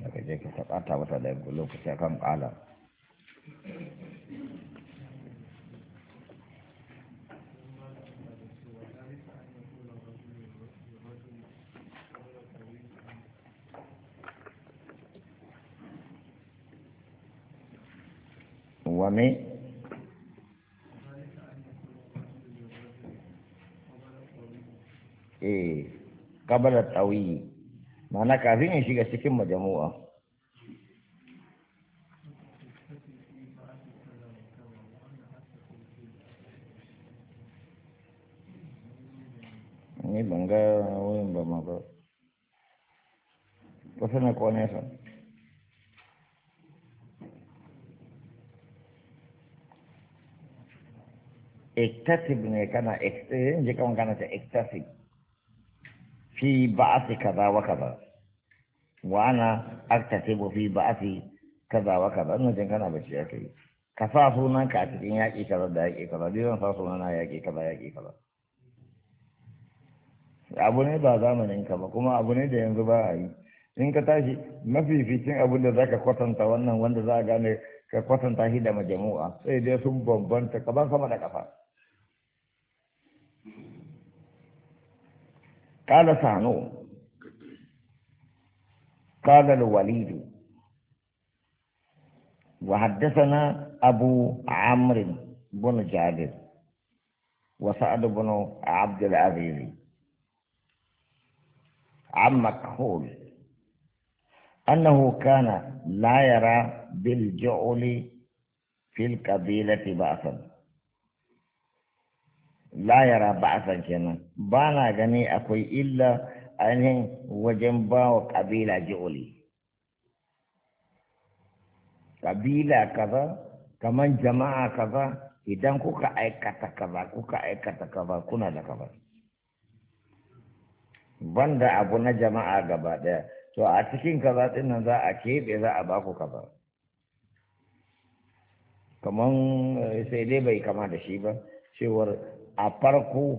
daga je ka taɓata mata da lokaci kan ƙala wane kabalar tsawi mana kafin ya shiga cikin majamu'a ni ban ga wurin ba ma ba kusa na kone sa iktasib ne kana yin jikan kana ta iktasib fi ba'asi kaza wa kaza wa ana aktasibu fi ba'asi kaza wa kaza ina jin kana bace yake yi ka sa sunan ka a cikin yaƙi kaza da yaƙi kaza zan sa sunan na yaƙi kaza abu ne ba zamanin ka ba kuma abu ne da yanzu ba a yi in ka tashi mafificin abin da zaka kwatanta wannan wanda za a gane ka kwatanta shi da majamu'a sai dai sun bambanta kaban sama da kafa قال سعنو قال الوليد وحدثنا أبو عمرو بن جابر وسعد بن عبد العزيز عن مكحول أنه كان لا يرى بالجعل في القبيلة بأسا la yara ba'asan kenan ba na gani akwai illa ainihin wajen ba wa ƙabila ji'uli ƙabila kaza kamar jama'a kaza idan kuka aikata kaza kuna da kaza banda abu na jama'a gaba ɗaya to a cikin kaza ɗin nan za a keɓe za a ba ku kaza kamar sai dai bai kama da shi ba cewar a farko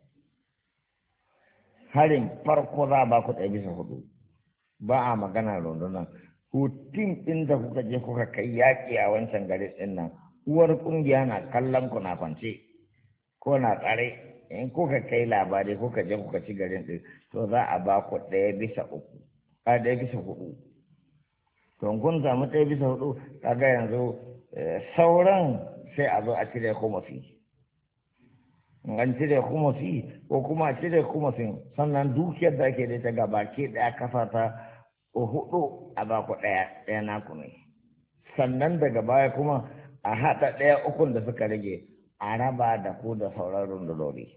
harin farko za a ba ku 1/4 ba a magana rundunan hutun ɗin da kuka je kuka kai yaƙi a wancan gari ɗin nan uwar ƙungiya na kallon ku na kwance ko na tsare in kuka kai labari kuka je kuka ci garin ɗin to za a ba ku 1/3 a 1/4 to kun samu 1/4 kaga yanzu sauran sai a zo a cire komafi an cire kumusi ko kuma cire kumusin sannan dukiyar da ake da ta gaba ke daya kasa ta 4 a baku daya naku ne sannan daga baya kuma a haɗa 1/3 da suka rage a raba da ku da sauran rundunori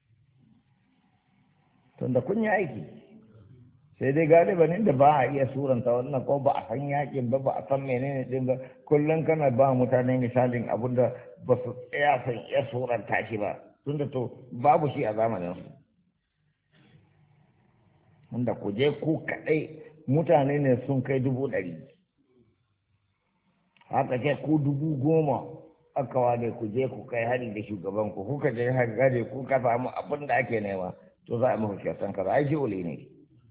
tunda kun yi aiki sai dai galibanin da ba a iya suranta wannan ko ba a san yakin ba ba a san menene din ba kullum kana ba mutane misalin abin da ba su tsaya san iya suranta shi ba tunda to babu shi a zamanin su wanda ku je ku kaɗai mutane ne sun kai 100,000 haka ce ku 10,000 aka wade ku je ku kai hari da shugaban ku kuka je hari ku ka samu abin da ake nema to za a muku kyautan kaza ai shi uli ne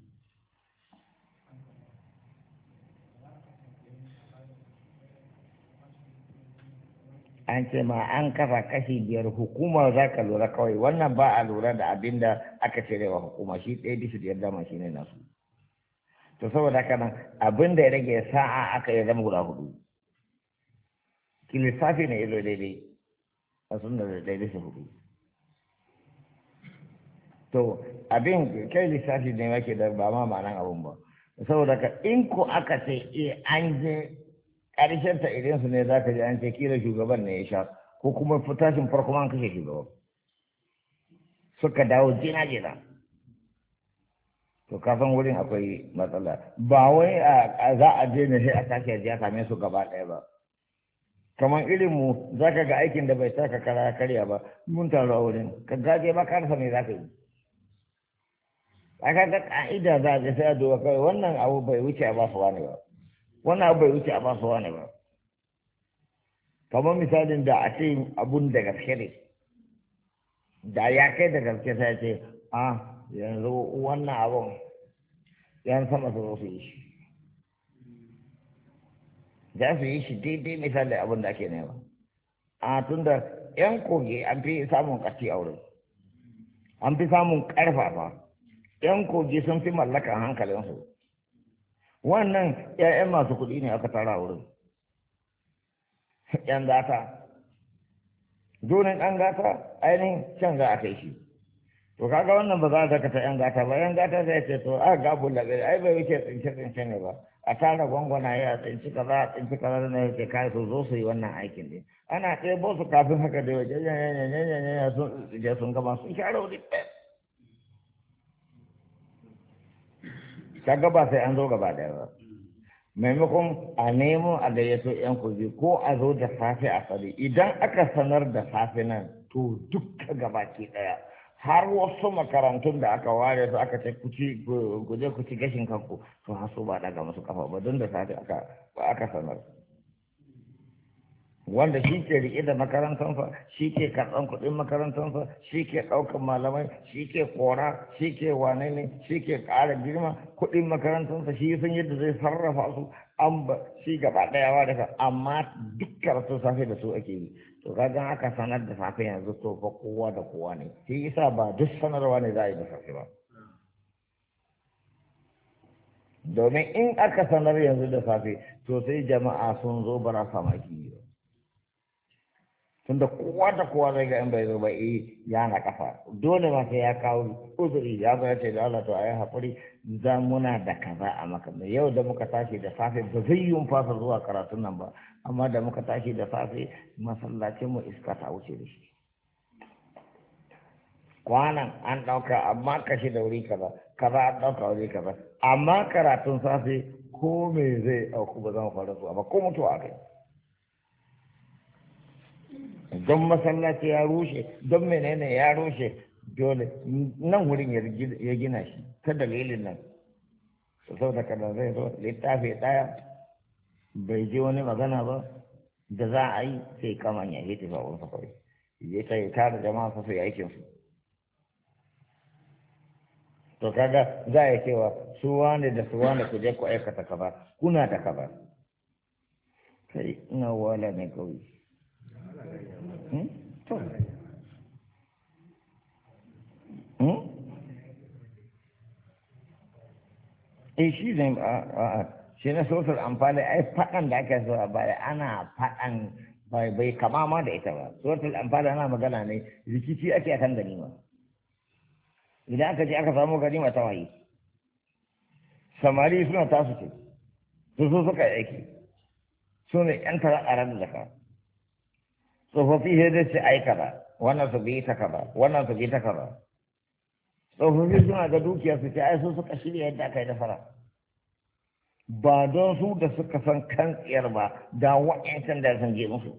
an ce ma an kafa kashi 5 hukumar za ka lura kawai wannan ba a lura da abin da aka cire wa hukuma shi 1/5 dama shi ne nasu to saboda haka nan abin da ya rage sa'a aka yi zama guda 4 lissafi ne ilo daidai a sun da 1/4 to abin kai lissafi ne wake da ba ma ma'anan abun ba saboda ka in ko aka ce an je ƙarshen ta idan su ne za ka ji an ce kila shugaban ne ya sha ko kuma tashin farko an kashe shugaban suka dawo jina to kafin wurin akwai matsala ba wai za a je ne sai a tashi a same su gaba ɗaya ba kamar irin mu za ka ga aikin da bai taka kara karya ba mun taru a wurin ka gaje ba karsa ne za ka yi aka ga ka'ida za a je sai a duba kawai wannan abu bai wuce a ba su wani ba wannan abu bai wuce a ba su wani ba kamar misalin da a ce abun da gaske ne da ya kai da gaske sai ce yanzu wannan abun yan sama su zo su yi shi za su yi shi daidai misali abin da ake nema a tunda yan kogi an fi samun ƙarfi a wurin an fi samun ƙarfafa yan kogi sun fi mallakan hankalinsu wannan 'ya'yan masu kuɗi ne aka tara wurin yan gata donin ɗan gata ainihin can za a kai shi to kaga wannan ba za a dakata yan gata ba yan gata sai ce to a gabu labe ai bai wuce tsince ne ba a tara gwangwana ya tsinci kaza na yake kai su zo su yi wannan aikin din ana ɗebo su kafin haka da waje sun gama sun share wuri kaga ba sai an zo gaba daya ba maimakon a nemo a gayyato yan kuzi ko a zo da safe a tsari idan aka sanar da safe nan to duka gabaki daya har wasu makarantun da aka ware su aka ce guje ku ci gashin kanku to har su ba daga musu kafa ba don da safe aka sanar wanda shi ke riƙe da makarantansa shi ke karɓan kuɗin makarantansa shi ke ɗaukan malamai shi ke kora shi ke wane ne shi ke ƙara girma kuɗin makarantansa shi sun yadda zai sarrafa su an ba shi gaba ɗaya wa daga amma dukkan su safe da su ake yi to kaga aka sanar da safe yanzu to fa kowa da kowa ne shi yasa ba duk sanarwa ne za a yi da safe ba domin in aka sanar yanzu da safe to sai jama'a sun zo bara samaki ba tunda kowa da kowa zai ga in bai zo ba ya na kafa dole ma sai ya kawo uzuri ya zo ce da Allah to ayi hakuri za muna da kaza a maka yau da muka tashi da safe ba zai yi fasa zuwa karatun nan ba amma da muka tashi da safe masallacin mu iska ta wuce da shi kwanan an dauka amma kashi da wuri kaza an dauka wuri kaza amma karatun safe ko me zai auku ba zan fara zuwa ba ko mutuwa kai don masallaci ya rushe don menene ya rushe dole nan wurin ya gina shi ta dalilin nan sau da kada zai zo littafi ɗaya bai ji wani magana ba da za a yi sai kama ya yi tafi a wani kawai ya ta yi tara jama'a su yi aikinsu to kaga za a yi cewa su wane da su wane ku je ku aikata kaza kuna da kaza kai ina wala ne kawai shi ne shi na sosar amfani ai faɗan da aka so a baya ana faɗan bai kama ma da ita ba sosar amfani ana magana ne rikici ake akan ganima idan aka ce aka samu ganima ta waye samari suna tasu ce su so suka yi aiki su ne yan tara a ranar zaka tsofaffi sai dai su aikata wannan su bi ta kaza wannan su bi ta kaza tsofaffi suna ga dukiya su ce ai su suka shirya yadda aka yi nasara ba don su da suka san kan tsiyar ba da wa'yancan da san je musu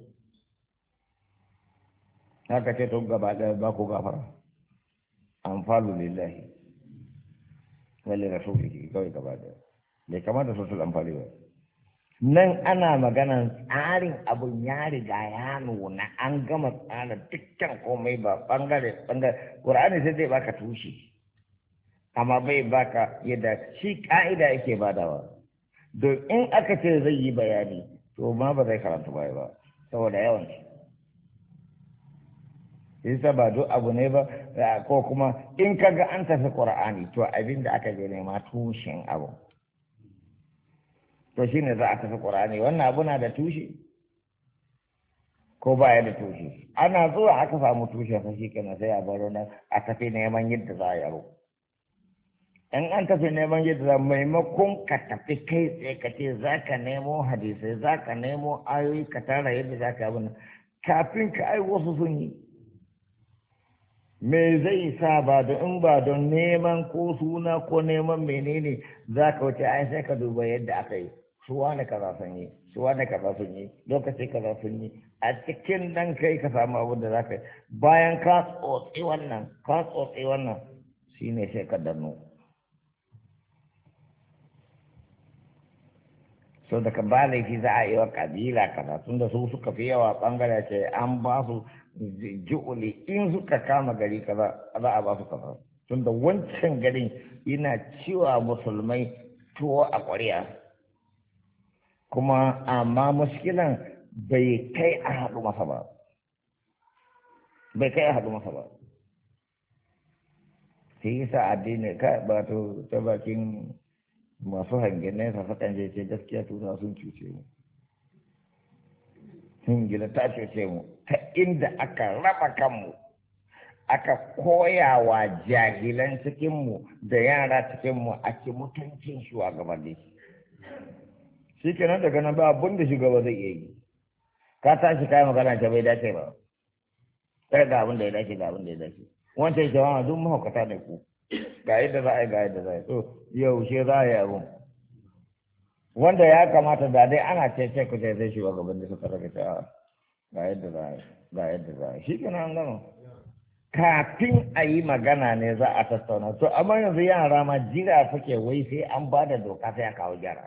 haka ce to gaba ɗaya ba ku gafara amfalu lillahi wali rasulihi kawai gaba ɗaya bai kamata su amfani ba nan ana maganan tsarin abun ya riga ya nuna an gama tsara dukkan komai ba bangare ƙur'ani sai zai baka tushe amma bai baka yadda shi ka'ida yake badawa don in aka ce zai yi bayani to ma ba zai karanta baya ba saboda yawan shi isa ba duk abu ne ba ko kuma in kaga an tafi ƙur'ani to abin da aka je nema tushen abu to shi ne za a tafi ƙur'ani wannan abu na da tushe ko baya da tushe ana zuwa aka samu tushe fa shi kenan sai a baro nan a tafi neman yadda za a yaro in an tafi neman yadda za maimakon ka tafi kai tsaye ka ce za ka nemo hadisai za ka nemo ayoyi ka tara yadda za ka abin kafin ka ai wasu sun yi me zai sa ba da in ba don neman ko suna ko neman menene za ka wuce ai sai ka duba yadda aka yi su wane kaza sun yi su wane kaza sun yi lokaci kaza sun yi a cikin dan kai ka samu abin da za ka yi bayan ka tsotsi wannan shine sai ka danno so daga ba laifi za a yi wa kabila kaza tun da su suka fi yawa bangare ce an ba su ji'uli in suka kama gari kaza za a ba su kaza tun da wancan garin yana ciwa musulmai tuwo a ƙwariya kuma amma muskilan bai kai a haɗu masa ba bai kai a haɗu masa ba shi yasa addini ka ba to ta bakin masu hangen nesa fakan je ce gaskiya tura sun cuce mu Ingila ta cuce mu ta inda aka raba kanmu aka koya wa jahilan cikinmu da yara cikinmu a ci mutuncin shugabanni shi kenan daga nan ba abin da shugaba zai iya yi ka tashi kayan magana ta bai dace ba kai ga abin da ya dace ga abin da ya dace wancan jama'a duk mahaukata ne ku ga yadda za a yi ga yadda za a yi to yaushe za a yi abin wanda ya kamata da dai ana ce ku ce zai shugaban da suka rage ta ga yadda za a yi ga yadda za a yi shi kenan an gama kafin a yi magana ne za a tattauna to amma yanzu yara ma jira suke wai sai an ba da doka sai a kawo gyara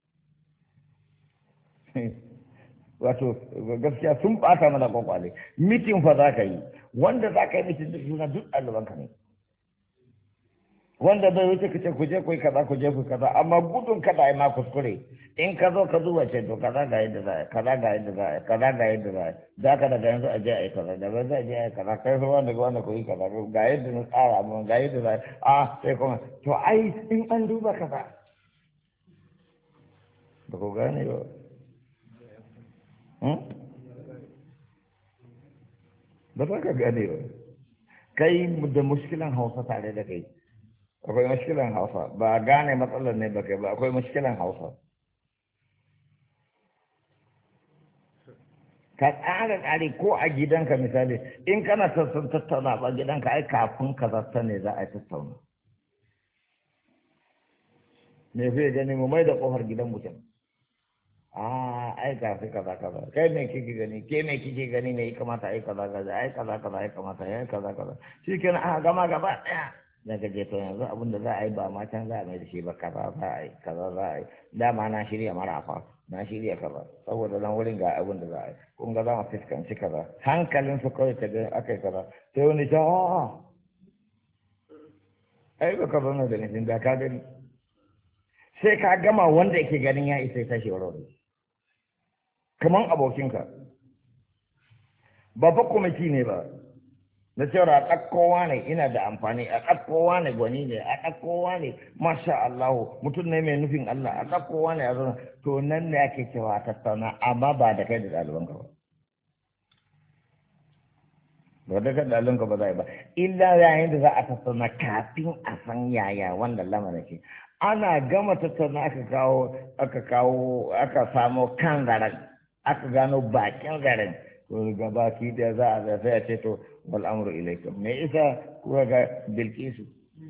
wato gaskiya sun bata mana kwakwale mitin fa za ka yi wanda za ka yi mitin da suna duk ɗalibanka ne wanda bai wuce ka ce ku je ku yi kaza ku je ku kaza amma gudun kada yi ma kuskure in ka zo ka zuwa ce to kaza ga yadda za a yi kaza ga yadda za a yi kaza ga yadda za a yi za ka daga yanzu a je a yi kaza daga yanzu a je a yi kaza kai su wanda wanda ku yi kaza ga yadda na tsara amma ga yadda za a yi a sai kuma to ai in an duba kaza ba ku gane ba ba za ka gane ba kai da muskilan hausa tare da kai akwai muskilan hausa ba gane matsalar ne ba kai ba akwai muskilan hausa ka tsara tsari ko a gidanka misali in kana tattauna ba gidanka ai kafin ka zasta ne za a yi tattauna me zai gani mu mai da kofar gidan mutum ai kafi kaza kaza kai me kike gani ke me kike gani ne kamata ai kaza kaza ai kaza kaza ai kamata ai kaza kaza shikenan a gama gaba daya daga je to yanzu abin da za a yi ba ma can za a mai da shi ba kaza za a yi kaza za a yi dama na shirya marafa na shirya kaza saboda nan wurin ga abin da za a yi kun ga za mu fuskanci kaza hankalin su kawai ta ga aka yi kaza sai wani ta ai ba ka zauna da nufin da ka gani sai ka gama wanda yake ganin ya isa ya tashi warware kaman abokinka ba fa kwamiti ne ba na cewa a ɗakkowa ne ina da amfani a ɗakkowa ne gwani ne a ɗakkowa ne masha Allah mutum ne mai nufin Allah a ɗakkowa ne a zo to nan ne ake cewa a tattauna amma ba da kai da ɗalibanka ba ba da kai da ɗalibanka ba za a yi ba illa yayin da za a tattauna kafin a san yaya wanda lamarin ke ana gama tattauna aka samo kan zaren aka gano bakin zaren to gabaki da za a sai a ce to wal amru ilaikum me isa kuka ga bilkisu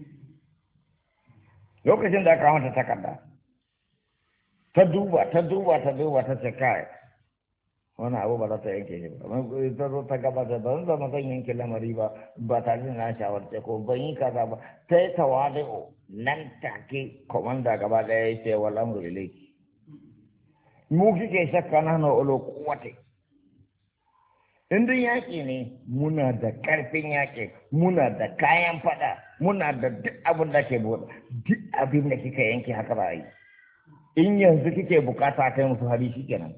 lokacin da aka mata takarda ta duba ta ce kai wani abu ba za ta yanke shi ba ta zo ta gaba da ban zama zan yanke lamari ba tare da na shawarce ko ban yi kaza ba ta yi tawali'u nan take komanda gaba daya ya ce wal amru ilaiki mu kike shakka na na ulo kuwate in dai yaƙi ne muna da ƙarfin yaƙi muna da kayan faɗa muna da duk abin da ke buɗe duk abin da kika yanke haka ba yi in yanzu kike bukata kai musu hari shi kenan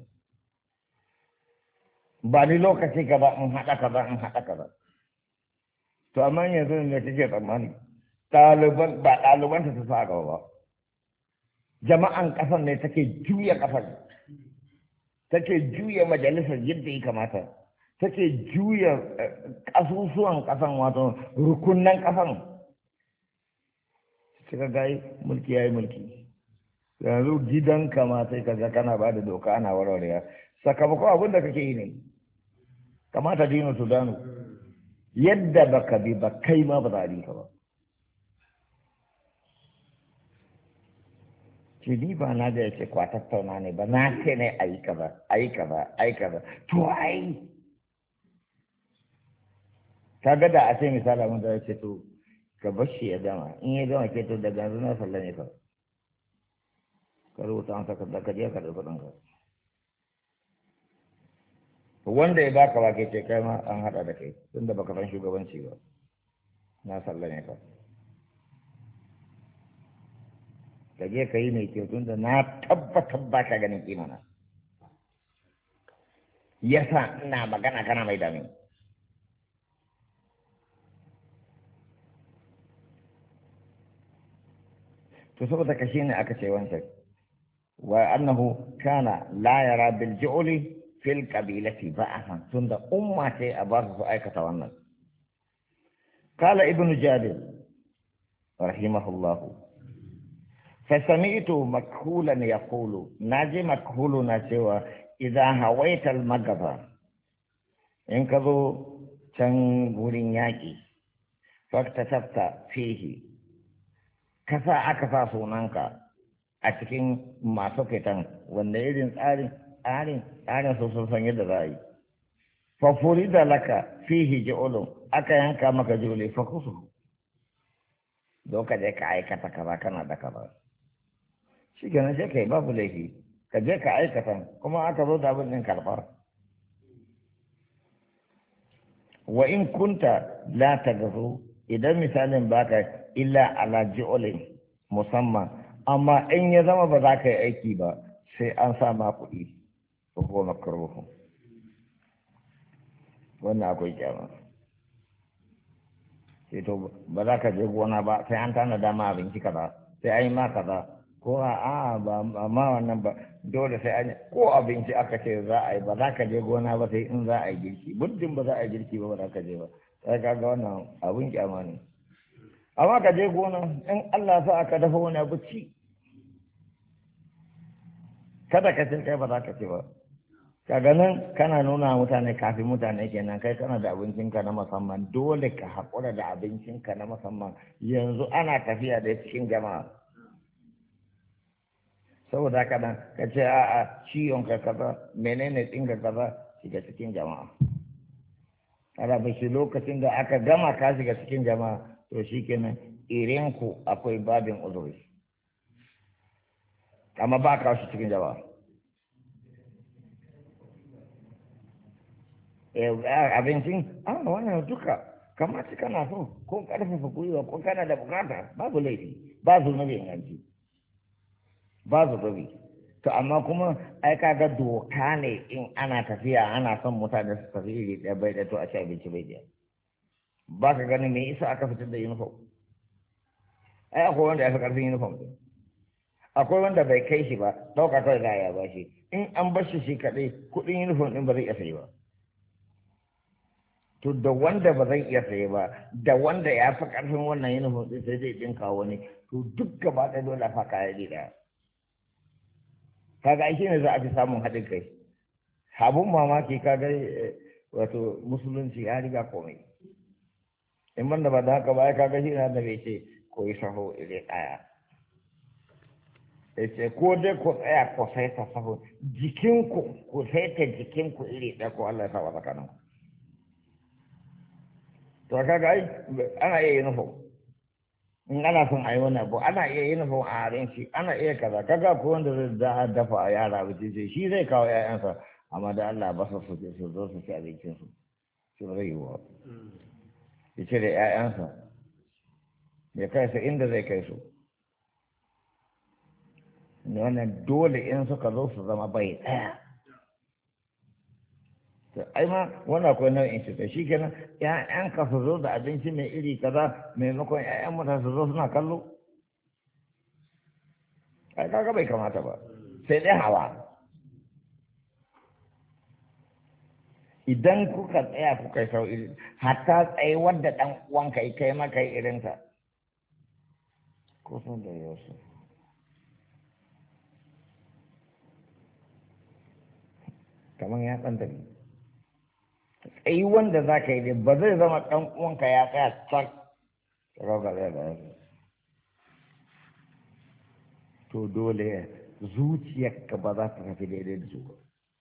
ba ni lokaci gaba in haɗa kaza to amma yanzu ne kike tsammani ɗaliban ba ɗaliban ta sa gaba ba jama'an ƙasar ne take juya ƙasar take juya majalisar yadda ya kamata take juya ƙasusuwan ƙasan wato rukunan ƙasan suka gai mulki ya yi mulki yanzu gidan kama sai ka ga kana ba da doka ana warwarewa sakamakon abin da kake yi ne kamata dinu sudanu yadda baka bi ba kai ma ba za a bi ka ba ce ni ba na da yace kwa tattauna ne ba na ce ne ayi kaza to ai kaga da a ce misali mun da yace to ka bar shi ya gama in ya gama ke to daga yanzu na sallame ka ka rubuta an saka da ka je ka dauka ɗanka wanda ya baka ba ke ce kai ma an haɗa da kai tunda baka san shugabanci ba na sallame ka ka je ka yi mai kyau tun da na tabbatar ba ka ganin kimana yasa ina magana kana mai dami to saboda ka shine aka ce wancan wa annahu kana la yara bil ju'li fil qabilati ba'athan tunda umma ce a ba su aikata wannan qala ibnu jabir rahimahullahu فسمعت مكحولا يقول ناجي مكحولنا سوى إذا هويت المغفى إن كذو تنقولين ياكي فاكتسبت فيه كفا أكفا سونانك أتكين ما سكتن والنيرين آرين سوسوسان يدرائي ففرد لك فيه جعل أكا ينكا مكجولي فخصه دوكا جيكا عيكا كذا كان دكذا shi kenan sai kai babu laifi ka je ka aikata kuma aka zo da abin din karɓar wa in kunta la tagazu idan misalin baka illa ala ji'olin musamman amma in ya zama ba za ka yi aiki ba sai an sa ma kuɗi ko kuma makruhu wannan akwai kyama sai to ba za ka je gona ba sai an tana dama abinci kaza sai an yi ma kaza ko ba amma wannan ba dole sai an ko abinci aka ce za a yi ba za ka je gona ba sai in za a yi girki muddin ba za a yi girki ba za ka je ba sai ka ga wannan abun kyama ne amma ka je gona in Allah sa aka dafa wani abu ci kada ka ce kai ba za ka ce ba kaga nan kana nuna mutane kafin mutane kenan kai kana da abincinka na musamman dole ka haƙura da abincinka na musamman yanzu ana tafiya da cikin jama'a saboda haka nan ka ce a'a ciwon ka kaza menene ɗinka kaza shiga cikin jama'a kada ba shi lokacin da aka gama ka shiga cikin jama'a to shi kenan irin ku akwai babin uzuri amma ba ka shi cikin jama'a abincin wannan duka kamar ci kana so ko karfafa gwiwa ko kana da bukata babu laifi ba zunubi inganci ba zunubi to amma kuma ai kaga doka ne in ana tafiya ana son mutane su tafi iri ɗaya bai da to a ci abinci bai da ba ka gani me isa aka fitar da uniform ai akwai wanda ya fi ƙarfin uniform din akwai wanda bai kai shi ba ɗauka kawai za a ya ba shi in an bar shi kaɗai kuɗin uniform ɗin ba zai iya sayi ba to da wanda ba zai iya saye ba da wanda ya fi ƙarfin wannan uniform ɗin sai zai ɗinka wani to duk gaba ɗaya dole a fa kaya ɗaya kaga aiki ne za a fi samun haɗin kai abun mamaki kaga wato musulunci ya riga komai in ban da ba da haka ba kaga shi na da bai ce ko yi saho ire ɗaya ya ce ko dai ku tsaya ku saita saho jikinku ku saita jikinku iri ɗaya ko Allah ya sa wa tsakaninku to kaga ai ana iya yin nufin in ana son a yi wani abu ana iya yin nufin a abinci ana iya kaza kaga ko wanda zai dafa a yara abinci ce shi zai kawo ƴaƴansa amma da Allah ba su su zo su ci abincin su shi ba zai yi wa ya ce da ƴaƴansa ya kai su inda zai kai su wannan dole in suka zo su zama bai ɗaya ai ma wannan akwai nau'in shi shi kenan ƴaƴan ka su zo da abinci mai iri kaza maimakon ƴaƴan mutane su zo suna kallo ai kaga bai kamata ba sai dai hawa idan kuka tsaya kuka sau iri hatta tsaye wadda ɗan uwanka kai maka irinta ko sun da yau kamar ya ɗan tafi tsayi wanda za ka yi ba zai zama ɗan uwanka ya tsaya can roga zai da yake to dole zuciyarka ba za ta tafi daidai da su ba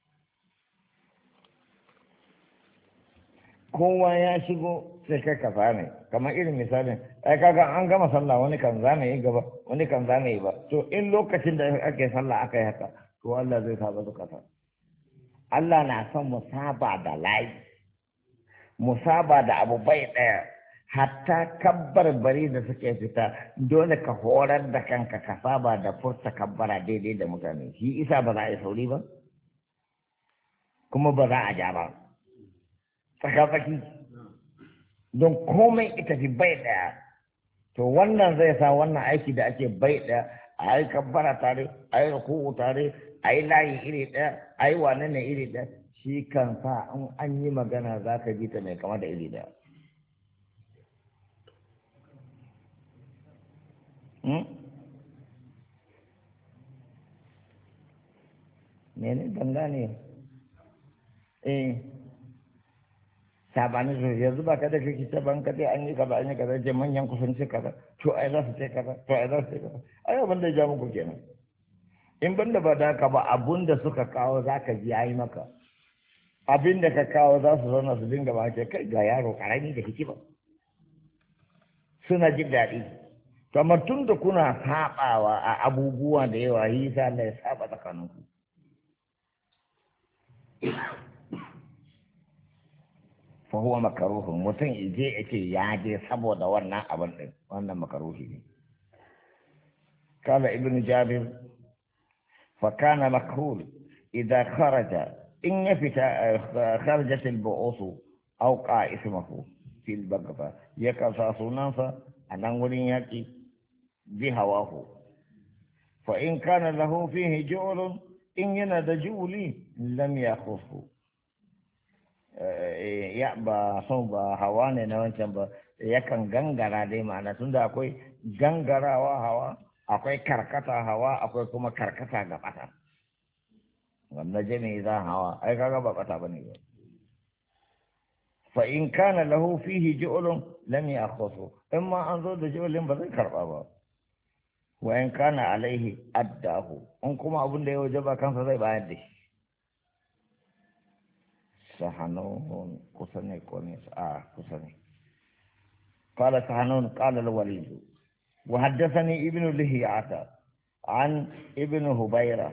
kowa ya shigo sai kai ka zame kamar irin misalin ai kaga an gama sallah wani kan zame yi gaba wani kan zame yi ba to in lokacin da ake sallah aka yi haka to Allah zai saba zukata Allah na son mu saba da layi mu saba da abu bai ɗaya hatta kabbar bari da suke fita dole ka horar da kanka ka saba da furta kabbara daidai da mutane shi isa ba za a yi sauri ba kuma ba za a ja ba tsaka-tsaki don komai ita fi bai ɗaya to wannan zai sa wannan aiki da ake bai ɗaya a yi kabbara tare a yi ruku'u tare a yi layi iri ɗaya a yi wane ne iri ɗaya shi kan sa in an yi magana za ka ji ta mai kama da iri ɗaya mene banga ne sabanin su yanzu ba ka da kake ta banka dai an yi kaza an yi kaza je manyan kusanci kaza to ai za su ce kaza to ai za su ce kaza ai abin da ya ja muku kenan in banda ba da ka ba abun da suka kawo za ka ji yayi maka abin da ka kawo za su zauna su dinga ba ce kai ga yaro karami da hikima suna jin daɗi kamar tun da kuna saɓawa a abubuwa da yawa yi sa Allah ya saba tsakaninku fahuwa makaruhun mutum ije ya ce ya je saboda wannan abin ɗin wannan makaruhi ne kala ibn jabir fa kana makhul idza kharaja in ya fita kharajat al-bu'usu aw qa'ismuhu fil bagba ya kasa sunansa a nan wurin yaƙi bi hawahu fa in kana lahu fihi ju'lun in yana da ju'li lam yakhufu ya ba son ba hawa ne na wancan ba yakan gangara dai ma'ana tunda akwai gangarawa hawa akwai karkata hawa akwai kuma karkata ga bata wannan jami'i za hawa ai kaga ba bata bane ba fa in kana lahu fihi ju'lun lam ya'khudhu imma an zo da ju'lin ba zai karba ba wa in kana alaihi addahu in kuma abin da ya wajaba kansa zai bayar da shi سحنون كسني كونيس كسني قال سحنون قال الوليد وحدثني ابن لهيعة عن ابن هبيرة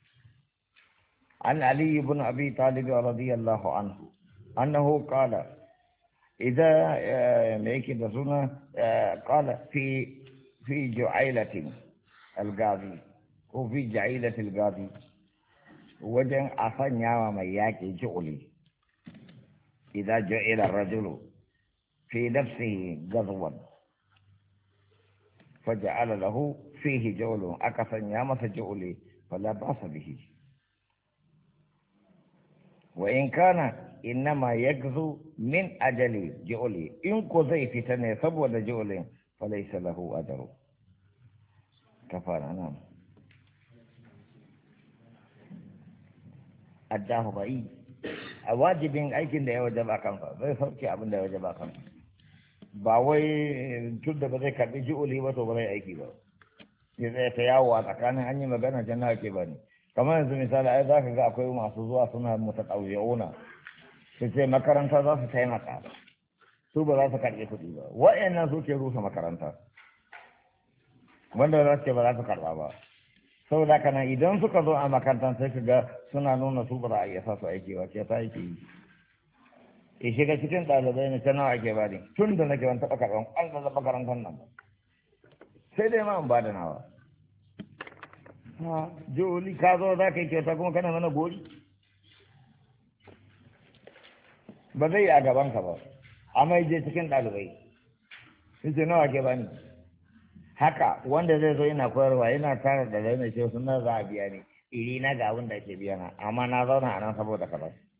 عن علي بن أبي طالب رضي الله عنه أنه قال إذا ميك دسونا قال في جعيلة القاضي وفي جعيلة القاضي وجن أفنيا ومياك جعلي إذا جعل الرجل في نفسه غضوا فجعل له فيه جول أكثر يامس جولي فلا بأس به وإن كان إنما يغزو من أجل جولي إن كذي فتنة سبوة جولي فليس له أجر كفانا نعم أداه بعيد a wajibin aikin da ya wajaba kansa zai sauke abin da ya wajaba kansa ba wai tun da ba zai karbi ji'uli ba to ba zai aiki ba ya zai ta yawo a tsakanin an yi magana can na ake ba ne kamar yanzu misali ai za ka ga akwai masu zuwa suna mutaɗauyona su ce makaranta za su taimaka su ba za su karɓi kuɗi ba wa'annan su ke rusa makaranta wanda za su ce ba za su karɓa ba saboda kana idan suka zo a makarantar sai ka ga suna nuna su ba za a iya sa su aiki ba ce ta aiki yi ya shiga cikin ɗalibai ne ta nawa ake ba ne tun da nake wani taɓa karɓar ƙwallon da makarantar nan sai dai ma in ba da nawa joli ka zo za ka yi kyauta kuma kana mana gori ba zai yi a gabanka ba amma je cikin ɗalibai sun ce nawa ke bani haka wanda zai zo yana koyarwa yana tara da rai mai ce suna za a biya ne iri na ga abin da ake biya na amma na zauna a nan saboda kaza